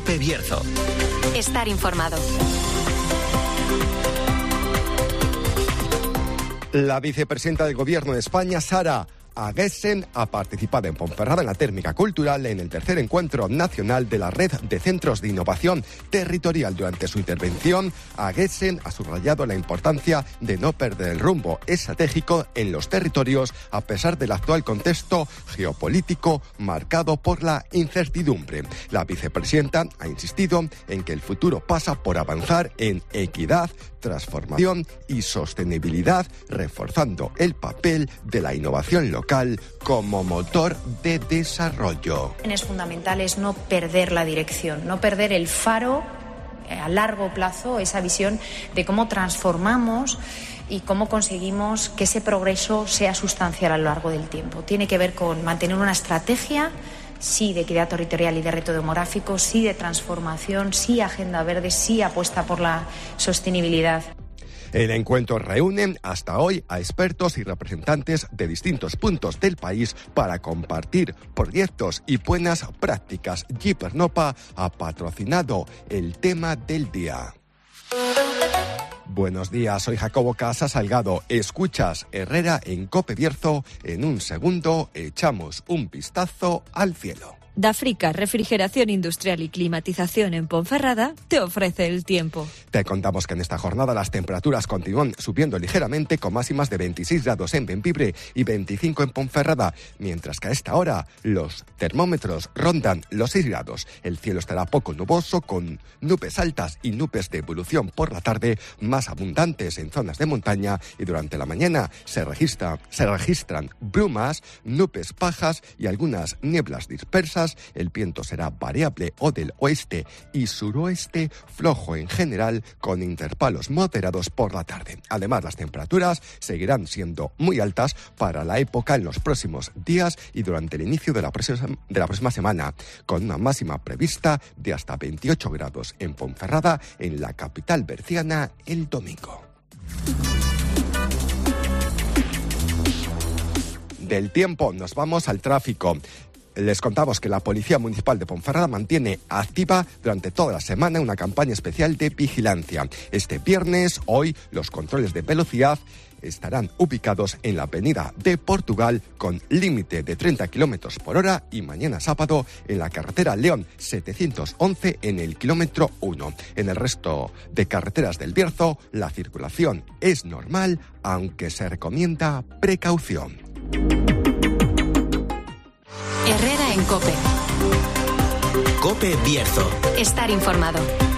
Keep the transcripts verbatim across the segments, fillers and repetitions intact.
COPE Bierzo. Estar informado. La vicepresidenta del Gobierno de España, Sara Aguesen, ha participado en Ponferrada en la Térmica Cultural en el tercer encuentro nacional de la Red de Centros de Innovación Territorial. Durante su intervención, Aguesen ha subrayado la importancia de no perder el rumbo estratégico en los territorios a pesar del actual contexto geopolítico marcado por la incertidumbre. La vicepresidenta ha insistido en que el futuro pasa por avanzar en equidad, transformación y sostenibilidad, reforzando el papel de la innovación local como motor de desarrollo. Es fundamental es no perder la dirección, no perder el faro a largo plazo, esa visión de cómo transformamos y cómo conseguimos que ese progreso sea sustancial a lo largo del tiempo. Tiene que ver con mantener una estrategia, sí, de equidad territorial y de reto demográfico, sí de transformación, sí agenda verde, sí apuesta por la sostenibilidad. El encuentro reúne hasta hoy a expertos y representantes de distintos puntos del país para compartir proyectos y buenas prácticas. Gipernopa ha patrocinado el tema del día. Buenos días, soy Jacobo Casa Salgado. Escuchas Herrera en COPE Bierzo. En un segundo echamos un vistazo al cielo. Dafrica, refrigeración industrial y climatización en Ponferrada, te ofrece el tiempo. Te contamos que en esta jornada las temperaturas continúan subiendo ligeramente con máximas de veintiséis grados en Bembibre y veinticinco en Ponferrada, mientras que a esta hora los termómetros rondan los seis grados. El cielo estará poco nuboso con nubes altas y nubes de evolución por la tarde más abundantes en zonas de montaña, y durante la mañana se, registra, se registran brumas, nubes bajas y algunas nieblas dispersas. El viento será variable o del oeste y suroeste, flojo en general, con intervalos moderados por la tarde. Además, las temperaturas seguirán siendo muy altas para la época en los próximos días y durante el inicio de la próxima, de la próxima semana, con una máxima prevista de hasta veintiocho grados en Ponferrada, en la capital berciana, el domingo. Del tiempo nos vamos al tráfico. Les contamos que la Policía Municipal de Ponferrada mantiene activa durante toda la semana una campaña especial de vigilancia. Este viernes, hoy, los controles de velocidad estarán ubicados en la avenida de Portugal con límite de treinta kilómetros por hora y mañana sábado en la carretera León setecientos once en el kilómetro uno. En el resto de carreteras del Bierzo, la circulación es normal, aunque se recomienda precaución. Herrera en COPE. COPE Bierzo. Estar informado.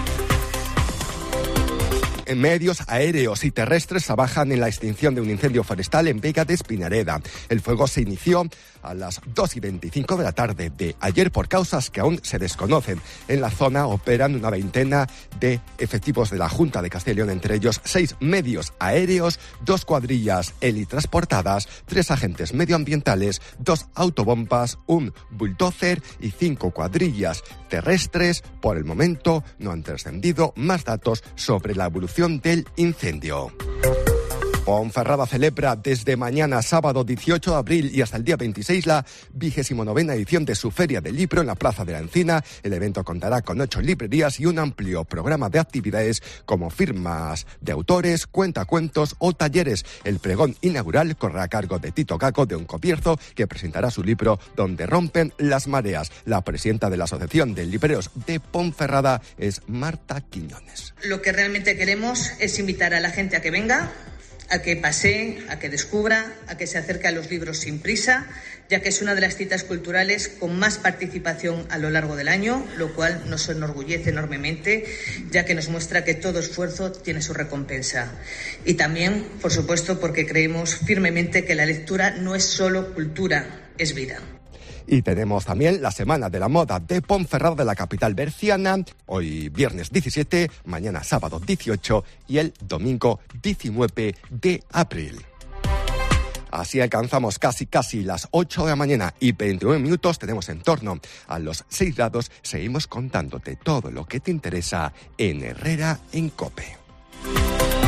Medios aéreos y terrestres trabajan en la extinción de un incendio forestal en Vega de Espinareda. El fuego se inició a las dos y veinticinco de la tarde de ayer por causas que aún se desconocen. En la zona operan una veintena de efectivos de la Junta de Castilla y León, entre ellos seis medios aéreos, dos cuadrillas helitransportadas, tres agentes medioambientales, dos autobombas, un bulldozer y cinco cuadrillas terrestres. Por el momento no han trascendido más datos sobre la evolución del incendio. Ponferrada celebra desde mañana sábado dieciocho de abril y hasta el día veintiséis la vigésimo novena edición de su Feria del Libro en la Plaza de la Encina. El evento contará con ocho librerías y un amplio programa de actividades como firmas de autores, cuentacuentos o talleres. El pregón inaugural correrá a cargo de Tito Gago de Oncobierzo, que presentará su libro Donde rompen las mareas. La presidenta de la Asociación de Libreros de Ponferrada es Marta Quiñones. Lo que realmente queremos es invitar a la gente a que venga, a que pasee, a que descubra, a que se acerque a los libros sin prisa, ya que es una de las citas culturales con más participación a lo largo del año, lo cual nos enorgullece enormemente, ya que nos muestra que todo esfuerzo tiene su recompensa. Y también, por supuesto, porque creemos firmemente que la lectura no es solo cultura, es vida. Y tenemos también la Semana de la Moda de Ponferrada, de la capital berciana, hoy viernes diecisiete, mañana sábado dieciocho y el domingo diecinueve de abril. Así alcanzamos casi casi las ocho de la mañana y veintinueve minutos, tenemos en torno a los seis grados. Seguimos contándote todo lo que te interesa en Herrera en COPE.